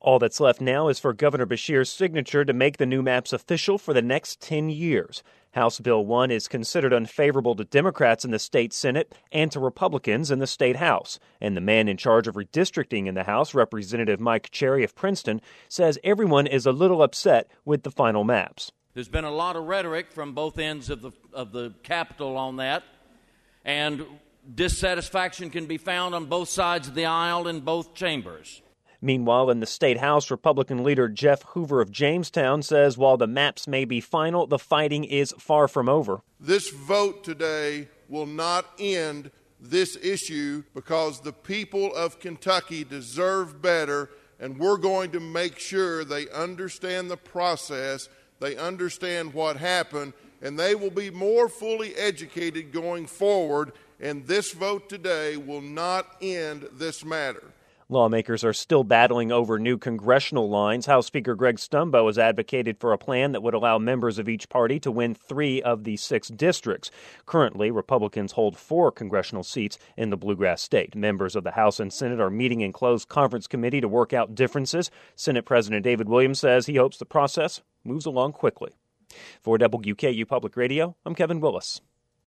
All that's left now is for Governor Beshear's signature to make the new maps official for the next 10 years. House Bill 1 is considered unfavorable to Democrats in the state Senate and to Republicans in the state House. And the man in charge of redistricting in the House, Representative Mike Cherry of Princeton, says everyone is a little upset with the final maps. There's been a lot of rhetoric from both ends of the Capitol on that, and dissatisfaction can be found on both sides of the aisle in both chambers. Meanwhile, in the state House, Republican leader Jeff Hoover of Jamestown says while the maps may be final, the fighting is far from over. This vote today will not end this issue because the people of Kentucky deserve better, and we're going to make sure they understand the process, they understand what happened, and they will be more fully educated going forward, and this vote today will not end this matter. Lawmakers are still battling over new congressional lines. House Speaker Greg Stumbo has advocated for a plan that would allow members of each party to win 3 of the 6 districts. Currently, Republicans hold 4 congressional seats in the Bluegrass State. Members of the House and Senate are meeting in closed conference committee to work out differences. Senate President David Williams says he hopes the process moves along quickly. For WKU Public Radio, I'm Kevin Willis.